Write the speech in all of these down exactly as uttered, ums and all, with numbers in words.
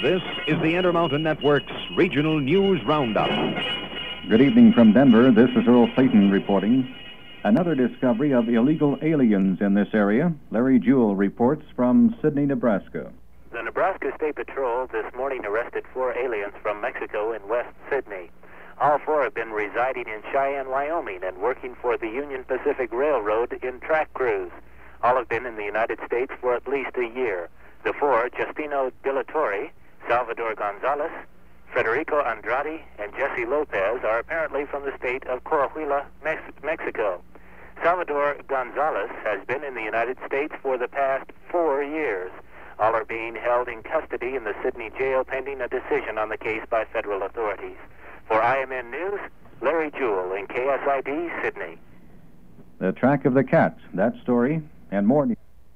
This is the Intermountain Network's Regional News Roundup. Good evening from Denver. This is Earl Clayton reporting. Another discovery of illegal aliens in this area. Larry Jewell reports from Sidney, Nebraska. The Nebraska State Patrol this morning arrested four aliens from Mexico in West Sidney. All four have been residing in Cheyenne, Wyoming, and working for the Union Pacific Railroad in track crews. All have been in the United States for at least a year. The four, Justino De La Torre, Salvador Gonzalez, Federico Andrade, and Jesse Lopez, are apparently from the state of Coahuila, Mex Mexico. Salvador Gonzalez has been in the United States for the past four years. All are being held in custody in the Sidney jail pending a decision on the case by federal authorities. For I M N News, Larry Jewell in K S I D, Sidney. The track of the cat, that story, and more.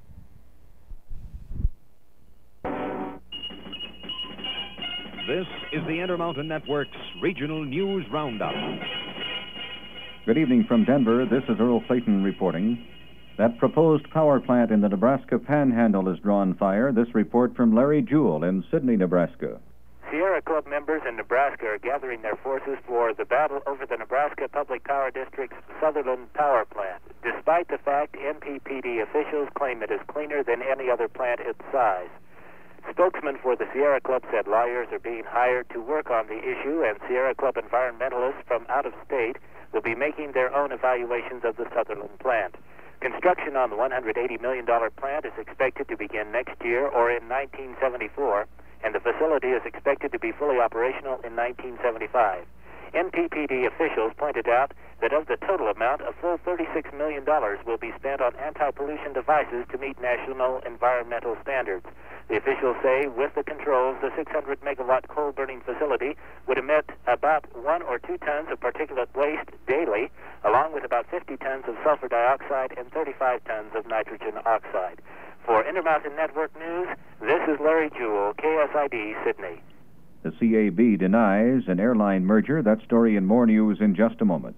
This is the Intermountain Network's Regional News Roundup. Good evening from Denver. This is Earl Clayton reporting. That proposed power plant in the Nebraska Panhandle has drawn fire. This report from Larry Jewell in Sidney, Nebraska. Sierra Club members in Nebraska are gathering their forces for the battle over the Nebraska Public Power District's Sutherland Power Plant, despite the fact N P P D officials claim it is cleaner than any other plant its size. Spokesman for the Sierra Club said lawyers are being hired to work on the issue, and Sierra Club environmentalists from out of state will be making their own evaluations of the Sutherland plant. Construction on the one hundred eighty million dollar plant is expected to begin next year or in nineteen seventy-four, and the facility is expected to be fully operational in nineteen seventy-five. N P P D officials pointed out that of the total amount, a full thirty-six million dollars will be spent on anti-pollution devices to meet national environmental standards. The officials say with the controls, the six hundred megawatt coal-burning facility would emit about one or two tons of particulate waste daily, along with about fifty tons of sulfur dioxide and thirty-five tons of nitrogen oxide. For Intermountain Network News, this is Larry Jewell, K S I D, Sidney. The C A B denies an airline merger. That story and more news in just a moment.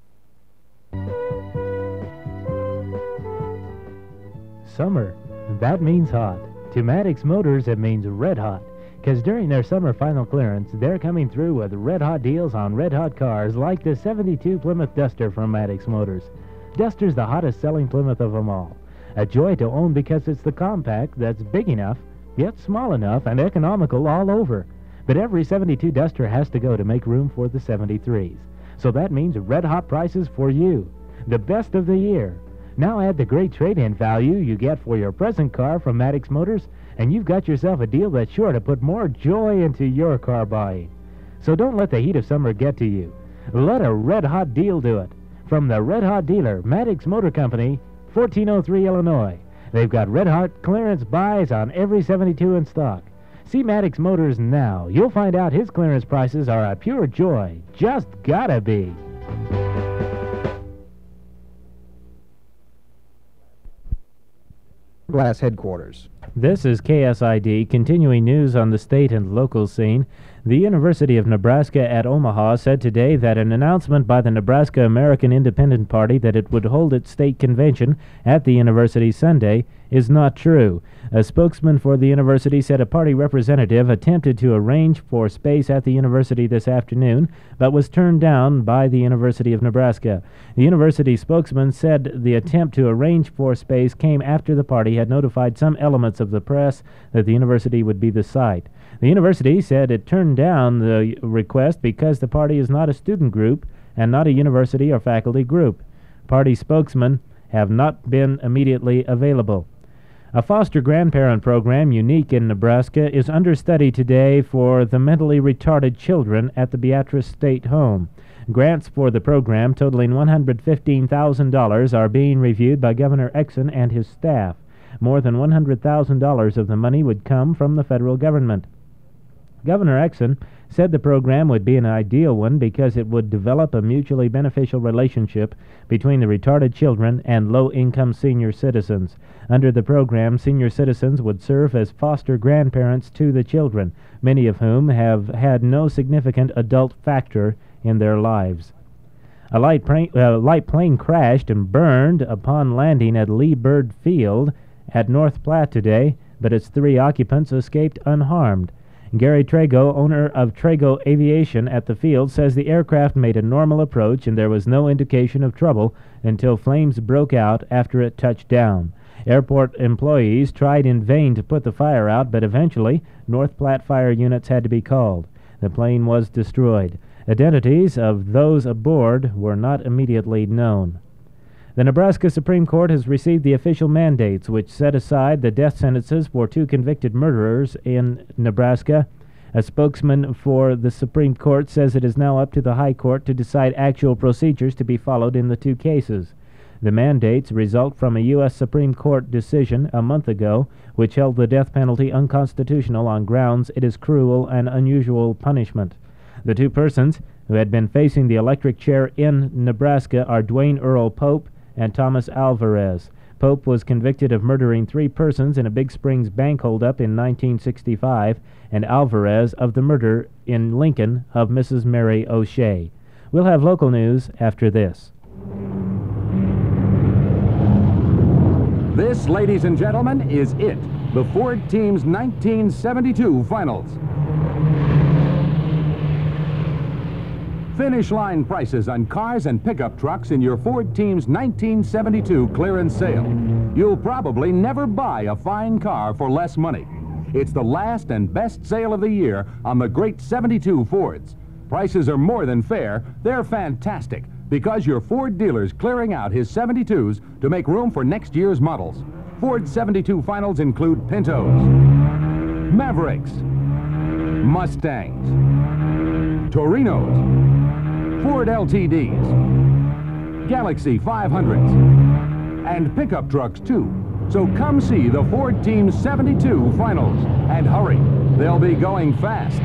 Summer, that means hot. To Maddox Motors, it means red hot. Because during their summer final clearance, they're coming through with red hot deals on red hot cars like the seventy-two Plymouth Duster from Maddox Motors. Duster's the hottest selling Plymouth of them all. A joy to own because it's the compact that's big enough, yet small enough and economical all over. But every seventy-two Duster has to go to make room for the seventy-threes. So that means red hot prices for you. The best of the year. Now add the great trade-in value you get for your present car from Maddox Motors, and you've got yourself a deal that's sure to put more joy into your car buying. So don't let the heat of summer get to you. Let a red-hot deal do it. From the Red Hot dealer, Maddox Motor Company, fourteen oh three Illinois. They've got red-hot clearance buys on every seventy-two in stock. See Maddox Motors now. You'll find out his clearance prices are a pure joy. Just gotta be. Glass headquarters. This is K S I D, continuing news on the state and local scene. The University of Nebraska at Omaha said today that an announcement by the Nebraska American Independent Party that it would hold its state convention at the university Sunday is not true. A spokesman for the university said a party representative attempted to arrange for space at the university this afternoon, but was turned down by the University of Nebraska. The university spokesman said the attempt to arrange for space came after the party had notified some elements of the press that the university would be the site. The university said it turned down the request because the party is not a student group and not a university or faculty group. Party spokesmen have not been immediately available. A foster grandparent program unique in Nebraska is under study today for the mentally retarded children at the Beatrice State Home. Grants for the program totaling one hundred fifteen thousand dollars are being reviewed by Governor Exon and his staff. More than one hundred thousand dollars of the money would come from the federal government. Governor Exon said the program would be an ideal one because it would develop a mutually beneficial relationship between the retarded children and low-income senior citizens. Under the program, senior citizens would serve as foster grandparents to the children, many of whom have had no significant adult factor in their lives. A light, pra- uh, light plane crashed and burned upon landing at Lee Bird Field at North Platte today, but its three occupants escaped unharmed. Gary Trago, owner of Trago Aviation at the field, says the aircraft made a normal approach and there was no indication of trouble until flames broke out after it touched down. Airport employees tried in vain to put the fire out, but eventually North Platte fire units had to be called. The plane was destroyed. Identities of those aboard were not immediately known. The Nebraska Supreme Court has received the official mandates which set aside the death sentences for two convicted murderers in Nebraska. A spokesman for the Supreme Court says it is now up to the High Court to decide actual procedures to be followed in the two cases. The mandates result from a U S Supreme Court decision a month ago which held the death penalty unconstitutional on grounds it is cruel and unusual punishment. The two persons who had been facing the electric chair in Nebraska are Dwayne Earl Pope and Thomas Alvarez. Pope was convicted of murdering three persons in a Big Springs bank holdup in nineteen sixty-five, and Alvarez of the murder in Lincoln of Missus Mary O'Shea. We'll have local news after this. This, ladies and gentlemen, is it, the Ford team's nineteen seventy-two finals. Finish line prices on cars and pickup trucks in your Ford team's nineteen seventy-two clearance sale. You'll probably never buy a fine car for less money. It's the last and best sale of the year on the great seventy-two Fords. Prices are more than fair, they're fantastic, because your Ford dealer's clearing out his seventy-twos to make room for next year's models. Ford seventy-two finals include Pintos, Mavericks, Mustangs, Torinos, Ford L T Ds, Galaxy five hundreds, and pickup trucks too. So come see the Ford team's seventy-two finals, and hurry, they'll be going fast.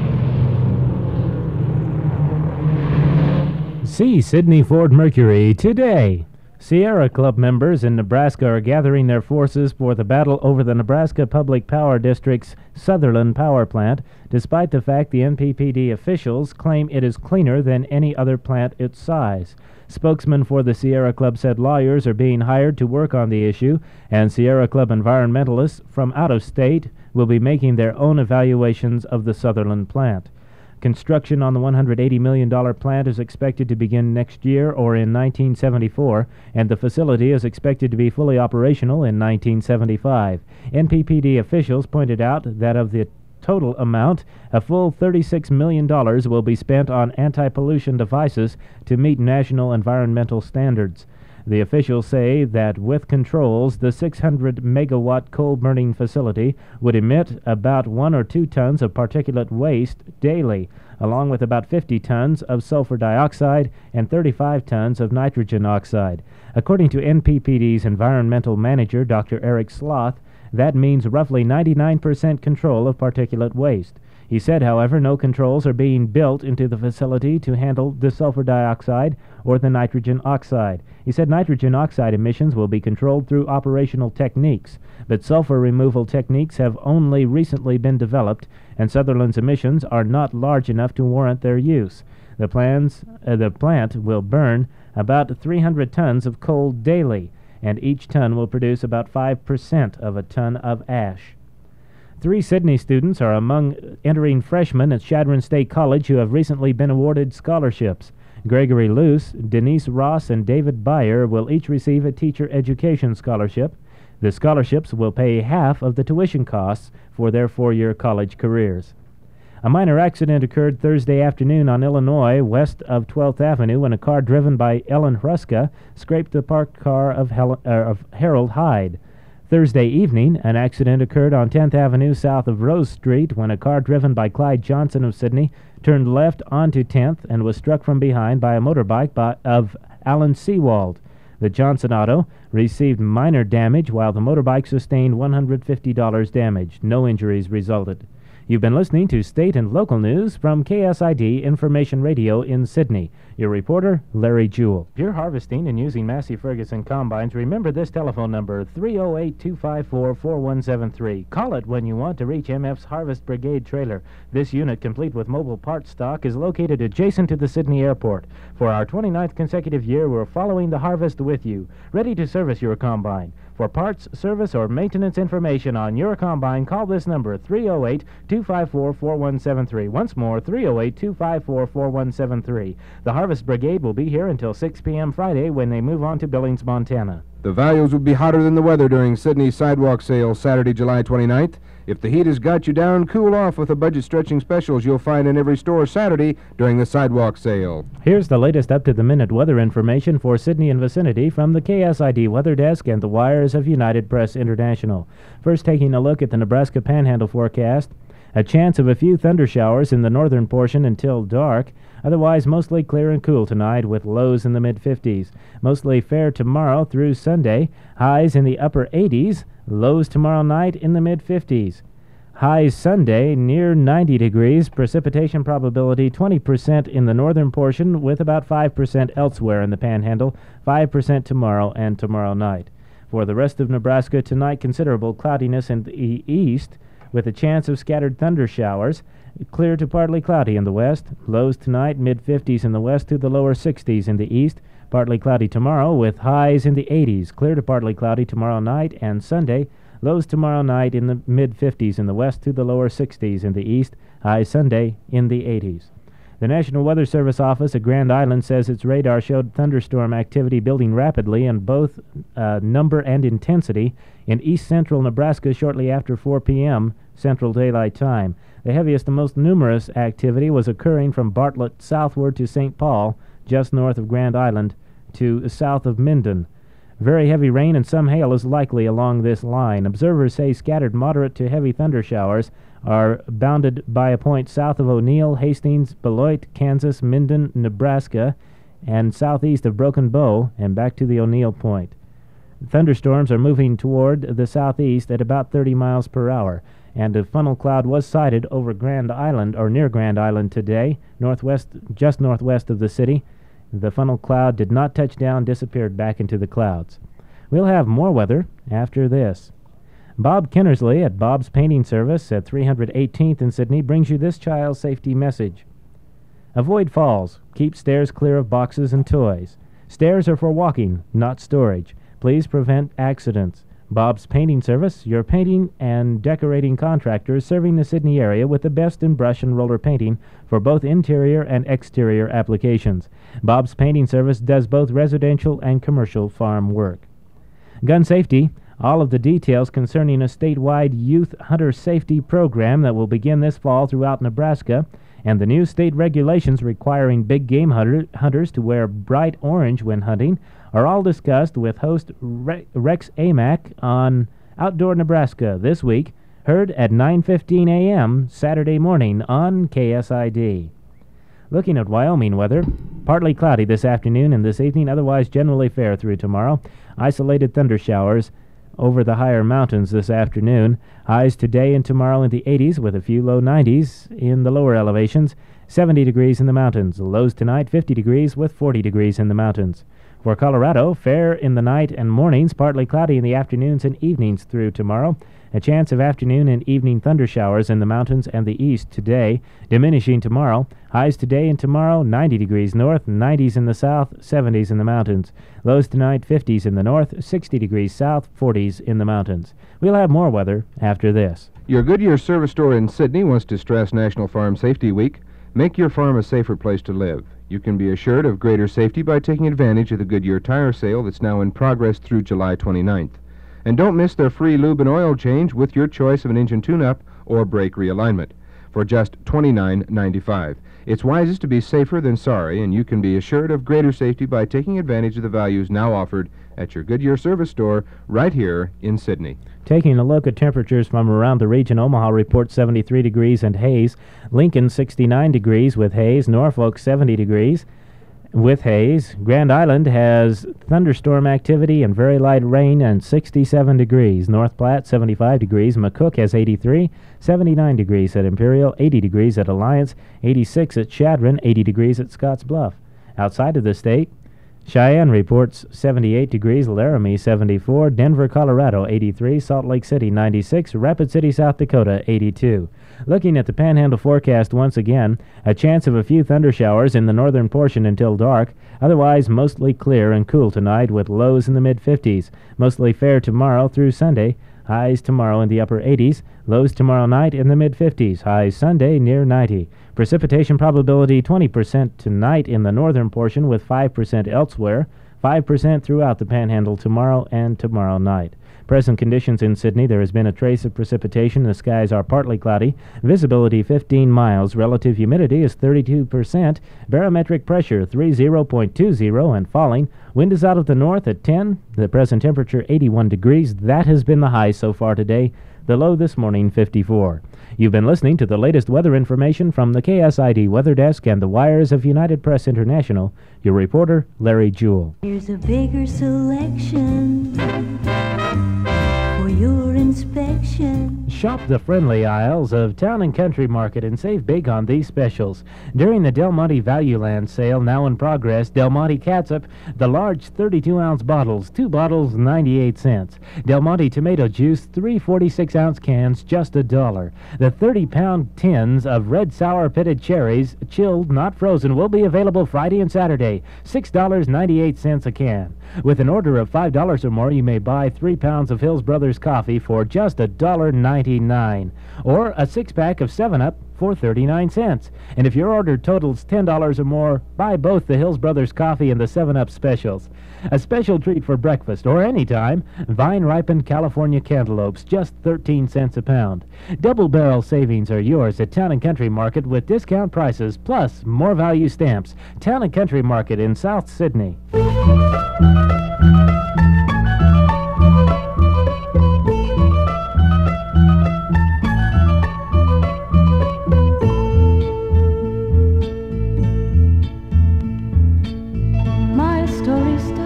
See Sidney Ford Mercury today. Sierra Club members in Nebraska are gathering their forces for the battle over the Nebraska Public Power District's Sutherland Power Plant, despite the fact the N P P D officials claim it is cleaner than any other plant its size. Spokesman for the Sierra Club said lawyers are being hired to work on the issue, and Sierra Club environmentalists from out of state will be making their own evaluations of the Sutherland plant. Construction on the one hundred eighty million dollars plant is expected to begin next year or in nineteen seventy-four, and the facility is expected to be fully operational in nineteen seventy-five. N P P D officials pointed out that of the total amount, a full thirty-six million dollars will be spent on anti-pollution devices to meet national environmental standards. The officials say that with controls, the six hundred megawatt coal-burning facility would emit about one or two tons of particulate waste daily, along with about fifty tons of sulfur dioxide and thirty-five tons of nitrogen oxide. According to N P P D's environmental manager, Doctor Eric Sloth, that means roughly ninety-nine percent control of particulate waste. He said, however, no controls are being built into the facility to handle the sulfur dioxide or the nitrogen oxide. He said nitrogen oxide emissions will be controlled through operational techniques, but sulfur removal techniques have only recently been developed, and Sutherland's emissions are not large enough to warrant their use. The, plans, uh, the plant will burn about three hundred tons of coal daily, and each ton will produce about five percent of a ton of ash. Three Sydney students are among entering freshmen at Chadron State College who have recently been awarded scholarships. Gregory Luce, Denise Ross, and David Byer will each receive a teacher education scholarship. The scholarships will pay half of the tuition costs for their four-year college careers. A minor accident occurred Thursday afternoon on Illinois west of twelfth Avenue when a car driven by Ellen Hruska scraped the parked car of, Hel- uh, of Harold Hyde. Thursday evening, an accident occurred on tenth Avenue south of Rose Street when a car driven by Clyde Johnson of Sydney turned left onto tenth and was struck from behind by a motorbike by, of Alan Seawald. The Johnson auto received minor damage while the motorbike sustained one hundred fifty dollars damage. No injuries resulted. You've been listening to state and local news from K S I D Information Radio in Sydney. Your reporter, Larry Jewell. If you're harvesting and using Massey Ferguson combines, remember this telephone number, three oh eight, two five four, four one seven three. Call it when you want to reach M F's Harvest Brigade trailer. This unit, complete with mobile parts stock, is located adjacent to the Sydney Airport. For our twenty-ninth consecutive year, we're following the harvest with you, ready to service your combine. For parts, service, or maintenance information on your combine, call this number, three oh eight, two five four, four one seven three. Once more, three oh eight, two five four, four one seven three. The Harvest Brigade will be here until six p.m. Friday when they move on to Billings, Montana. The values will be hotter than the weather during Sydney's sidewalk sale Saturday, July twenty-ninth. If the heat has got you down, cool off with the budget-stretching specials you'll find in every store Saturday during the sidewalk sale. Here's the latest up-to-the-minute weather information for Sydney and vicinity from the K S I D Weather Desk and the wires of United Press International. First, taking a look at the Nebraska Panhandle forecast. A chance of a few thunder showers in the northern portion until dark. Otherwise, mostly clear and cool tonight with lows in the mid-fifties. Mostly fair tomorrow through Sunday. Highs in the upper eighties. Lows tomorrow night in the mid-fifties. Highs Sunday near ninety degrees. Precipitation probability twenty percent in the northern portion with about five percent elsewhere in the Panhandle. five percent tomorrow and tomorrow night. For the rest of Nebraska tonight, considerable cloudiness in the e- east with a chance of scattered thunder showers. Clear to partly cloudy in the west. Lows tonight mid-fifties in the west to the lower sixties in the east. Partly cloudy tomorrow with highs in the eighties. Clear to partly cloudy tomorrow night and Sunday. Lows tomorrow night in the mid-fifties in the west to the lower sixties in the east. Highs Sunday in the eighties. The National Weather Service office at Grand Island says its radar showed thunderstorm activity building rapidly in both uh, number and intensity in east-central Nebraska shortly after four p.m. Central Daylight Time. The heaviest and most numerous activity was occurring from Bartlett southward to Saint Paul, just north of Grand Island, to south of Minden. Very heavy rain and some hail is likely along this line. Observers say scattered moderate to heavy thunder showers are bounded by a point south of O'Neill, Hastings, Beloit, Kansas, Minden, Nebraska, and southeast of Broken Bow and back to the O'Neill point. Thunderstorms are moving toward the southeast at about thirty miles per hour, and a funnel cloud was sighted over Grand Island, or near Grand Island today, northwest, just northwest of the city. The funnel cloud did not touch down, disappeared back into the clouds. We'll have more weather after this. Bob Kinnersley at Bob's Painting Service at three hundred eighteenth in Sydney brings you this child safety message. Avoid falls. Keep stairs clear of boxes and toys. Stairs are for walking, not storage. Please prevent accidents. Bob's Painting Service, your painting and decorating contractors serving the Sydney area with the best in brush and roller painting for both interior and exterior applications. Bob's Painting Service does both residential and commercial farm work. Gun safety. All of the details concerning a statewide youth hunter safety program that will begin this fall throughout Nebraska, and the new state regulations requiring big game hunter, hunters to wear bright orange when hunting, are all discussed with host Re- Rex Amack on Outdoor Nebraska this week, heard at nine fifteen a.m. Saturday morning on K S I D. Looking at Wyoming weather, partly cloudy this afternoon and this evening, otherwise generally fair through tomorrow. Isolated thunder showers over the higher mountains this afternoon. Highs today and tomorrow in the eighties with a few low nineties in the lower elevations. seventy degrees in the mountains. Lows tonight fifty degrees with forty degrees in the mountains. For Colorado, fair in the night and mornings, partly cloudy in the afternoons and evenings through tomorrow. A chance of afternoon and evening thunder showers in the mountains and the east today, diminishing tomorrow. Highs today and tomorrow, ninety degrees north, nineties in the south, seventies in the mountains. Lows tonight, fifties in the north, sixty degrees south, forties in the mountains. We'll have more weather after this. Your Goodyear service store in Sydney wants to stress National Farm Safety Week. Make your farm a safer place to live. You can be assured of greater safety by taking advantage of the Goodyear tire sale that's now in progress through July twenty-ninth. And don't miss their free lube and oil change with your choice of an engine tune-up or brake realignment for just twenty-nine ninety-five. It's wisest to be safer than sorry, and you can be assured of greater safety by taking advantage of the values now offered at your Goodyear service store right here in Sydney. Taking a look at temperatures from around the region, Omaha reports seventy-three degrees and haze. Lincoln sixty-nine degrees with haze. Norfolk seventy degrees with haze. Grand Island has thunderstorm activity and very light rain and sixty-seven degrees. North Platte seventy-five degrees. McCook has eighty-three. seventy-nine degrees at Imperial. eighty degrees at Alliance. eighty-six at Chadron. eighty degrees at Scotts Bluff. Outside of the state, Cheyenne reports seventy-eight degrees, Laramie seventy-four, Denver, Colorado eighty-three, Salt Lake City ninety-six, Rapid City, South Dakota eighty-two. Looking at the Panhandle forecast once again, a chance of a few thundershowers in the northern portion until dark, otherwise mostly clear and cool tonight with lows in the mid fifties. Mostly fair tomorrow through Sunday, highs tomorrow in the upper eighties, lows tomorrow night in the mid fifties, highs Sunday near ninety. Precipitation probability twenty percent tonight in the northern portion with five percent elsewhere, five percent throughout the Panhandle tomorrow and tomorrow night. Present conditions in Sydney, there has been a trace of precipitation. The skies are partly cloudy. Visibility fifteen miles. Relative humidity is thirty-two percent. Barometric pressure thirty point two zero and falling. Wind is out of the north at ten. The present temperature eighty-one degrees. That has been the high so far today. The low this morning fifty-four. You've been listening to the latest weather information from the K S I D Weather Desk and the wires of United Press International. Your reporter, Larry Jewell. Here's a bigger selection for your inspection. Shop the friendly aisles of Town and Country Market and save big on these specials. During the Del Monte Value Land sale now in progress, Del Monte catsup, the large thirty-two ounce bottles, two bottles ninety-eight cents. Del Monte tomato juice, three forty-six ounce cans, just a dollar. The thirty pound tins of red sour pitted cherries, chilled, not frozen, will be available Friday and Saturday, six dollars and ninety-eight cents a can. With an order of five dollars or more, you may buy three pounds of Hills Brothers coffee for just a dollar ninety-nine, or a six-pack of seven up for thirty-nine cents. And if your order totals ten dollars or more, buy both the Hills Brothers coffee and the seven up specials. A special treat for breakfast or any time, vine-ripened California cantaloupes, just thirteen cents a pound. Double-barrel savings are yours at Town and Country Market with discount prices, plus more value stamps. Town and Country Market in South Sydney. My story starts.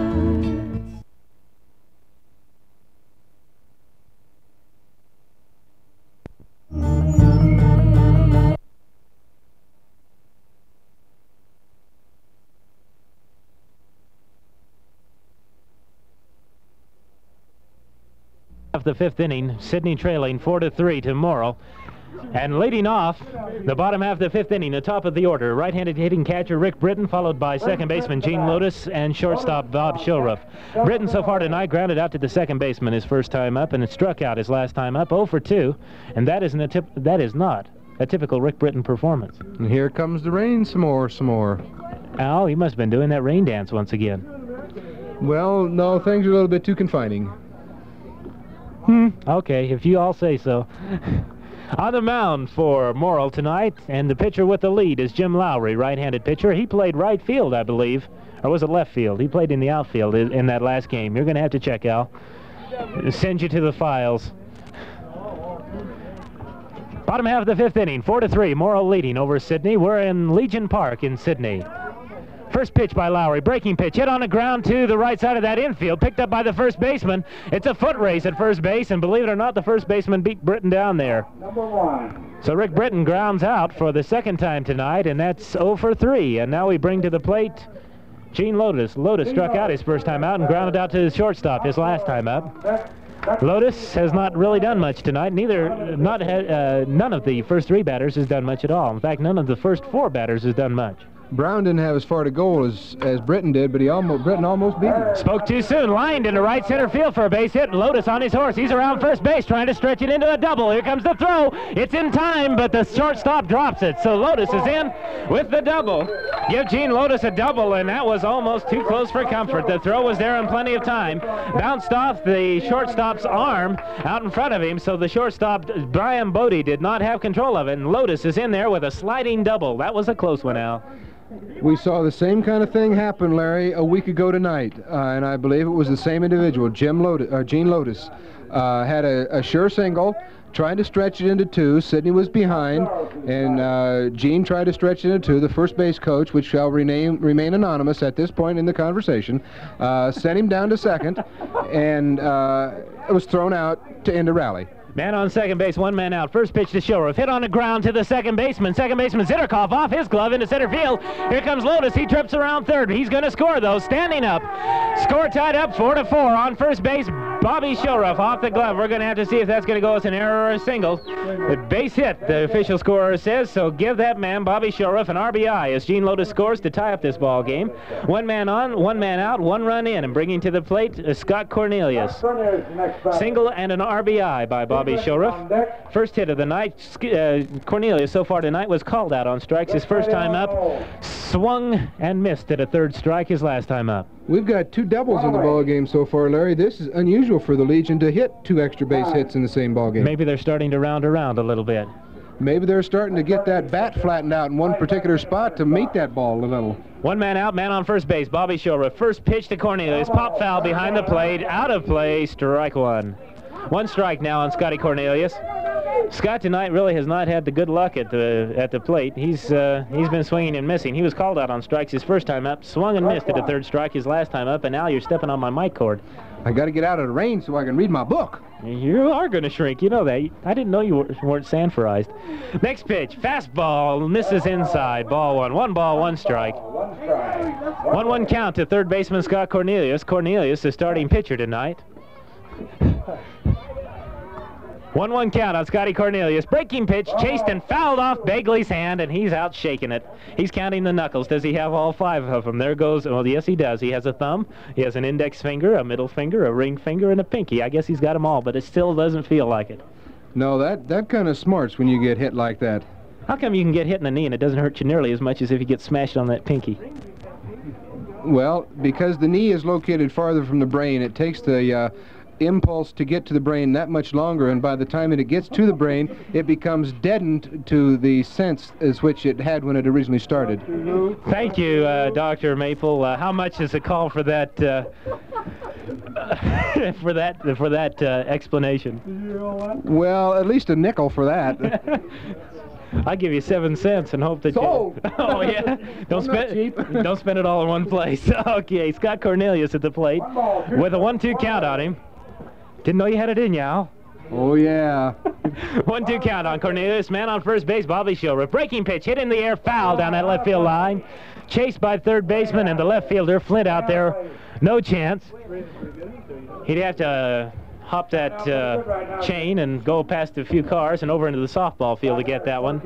Of the fifth inning, Sydney trailing four to three to Morrill. And leading off the bottom half of the fifth inning, the top of the order, right-handed hitting catcher Rick Britton, followed by second baseman Gene Lotus and shortstop Bob Shilruff. Britton so far tonight grounded out to the second baseman his first time up, and it struck out his last time up, oh for two, and that isn't a tip that is not a typical Rick Britton performance. And here comes the rain some more, some more. Al, you must have been doing that rain dance once again. Well, no, things are a little bit too confining. Hmm, okay, if you all say so. On the mound for Morrill tonight, and the pitcher with the lead is Jim Lowry, right-handed pitcher. He played right field, I believe, or was it left field? He played in the outfield in, in that last game. You're going to have to check, Al. Send you to the files. Bottom half of the fifth inning, four to three, Morrill leading over Sydney. We're in Legion Park in Sydney. First pitch by Lowry, breaking pitch, hit on the ground to the right side of that infield, picked up by the first baseman. It's a foot race at first base, and believe it or not, the first baseman beat Britton down there. Number one. So Rick Britton grounds out for the second time tonight, and that's oh for three. And now we bring to the plate Gene Lotus. Lotus struck out his first time out and grounded out to his shortstop his last time up. Lotus has not really done much tonight. Neither, not uh, none of the first three batters has done much at all. In fact, none of the first four batters has done much. Brown didn't have as far to goal as, as Britton did, but he almost Britton almost beat him. Spoke too soon. Lined into right center field for a base hit. Lotus on his horse. He's around first base trying to stretch it into a double. Here comes the throw. It's in time, but the shortstop drops it. So Lotus is in with the double. Give Gene Lotus a double, and that was almost too close for comfort. The throw was there in plenty of time. Bounced off the shortstop's arm out in front of him, so the shortstop, Brian Bodie, did not have control of it, and Lotus is in there with a sliding double. That was a close one, Al. We saw the same kind of thing happen, Larry, a week ago tonight, uh, and I believe it was the same individual, Jim Lotus, uh, Gene Lotus, uh, had a, a sure single, trying to stretch it into two. Sydney was behind, and uh, Gene tried to stretch it into two. The first base coach, which shall rename, remain anonymous at this point in the conversation, uh, sent him down to second, and uh, it was thrown out to end a rally. Man on second base, one man out. First pitch to Shorroff. Hit on the ground to the second baseman. Second baseman Zitterkoff off his glove into center field. Here comes Lotus. He trips around third. He's going to score, though. Standing up. Score tied up four to four on first base. Bobby Shorroff off the glove. We're going to have to see if that's going to go as an error or a single. A base hit, the official scorer says, so give that man, Bobby Shorroff, an R B I as Gene Lotus scores to tie up this ball game. One man on, one man out, one run in, and bringing to the plate uh, Scott Cornelius. Single and an R B I by Bobby Shorroff. First hit of the night. Uh, Cornelius so far tonight was called out on strikes his first time up. Swung and missed at a third strike his last time up. We've got two doubles in the ball game so far, Larry. This is unusual for the Legion to hit two extra base hits in the same ball game. Maybe they're starting to round around a little bit. Maybe they're starting to get that bat flattened out in one particular spot to meet that ball a little. One man out, man on first base, Bobby Shorroff. First pitch to Cornelius. Pop foul behind the plate. Out of play, strike one. One strike now on Scotty Cornelius. Scott tonight really has not had the good luck at the at the plate. He's uh, he's been swinging and missing. He was called out on strikes his first time up, swung and missed at the third strike his last time up, and now you're stepping on my mic cord. I got to get out of the rain so I can read my book. You are going to shrink. You know that. I didn't know you weren't Sanforized. Next pitch, fastball, misses inside. Ball one. One ball, one strike. one one count to third baseman Scott Cornelius. Cornelius, the starting pitcher tonight. one one count on Scotty Cornelius. Breaking pitch, chased and fouled off Begley's hand, and he's out shaking it. He's counting the knuckles. Does he have all five of them? There goes, well, yes, he does. He has a thumb, he has an index finger, a middle finger, a ring finger, and a pinky. I guess he's got them all, but it still doesn't feel like it. No, that, that kind of smarts when you get hit like that. How come you can get hit in the knee and it doesn't hurt you nearly as much as if you get smashed on that pinky? Well, because the knee is located farther from the brain, it takes the uh, impulse to get to the brain that much longer, and by the time that it gets to the brain, it becomes deadened to the sense as which it had when it originally started. Thank you, uh, Doctor Maple. Uh, how much is the call for that uh, for that for that uh, explanation? Well, at least a nickel for that. I give you seven cents and hope that Sold. you. Oh yeah, don't spend don't spend it all in one place. Okay, Scott Cornelius at the plate with a one two count on him. Didn't know you had it in you, Al. Oh, yeah. one two count on Cornelius. Man on first base, Bobby Shorroff. Breaking pitch, hit in the air, foul down that left field line. Chased by third baseman and the left fielder, Flint, out there. No chance. He'd have to uh, hop that uh, chain and go past a few cars and over into the softball field to get that one.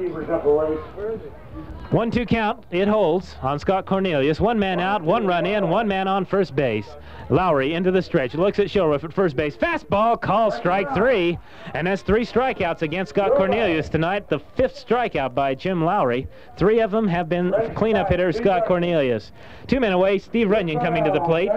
one two count, it holds on Scott Cornelius. One man out, one run in, one man on first base. Lowry into the stretch, looks at Shorroff at first base. Fastball, call strike three. And that's three strikeouts against Scott Cornelius tonight. The fifth strikeout by Jim Lowry. Three of them have been cleanup hitter Scott Cornelius. Two men away, Steve Runyon coming to the plate.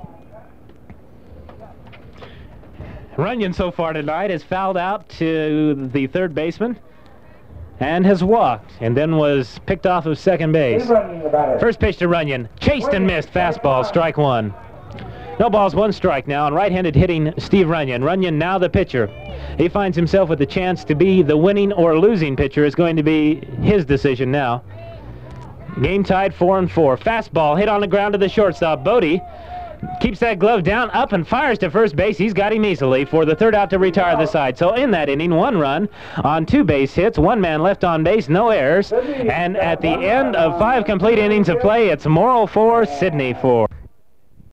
Runyon so far tonight has fouled out to the third baseman and has walked, and then was picked off of second base. First pitch to Runyon, chased and missed, fastball, strike one. No balls, one strike now, and right-handed hitting Steve Runyon. Runyon now the pitcher. He finds himself with the chance to be the winning or losing pitcher. Is going to be his decision now. Game tied four and four. Fastball hit on the ground to the shortstop. Bodie keeps that glove down, up, and fires to first base. He's got him easily for the third out to retire the side. So in that inning, one run on two base hits, one man left on base, no errors. And at the end of five complete innings of play, it's Morrill four, Sydney four.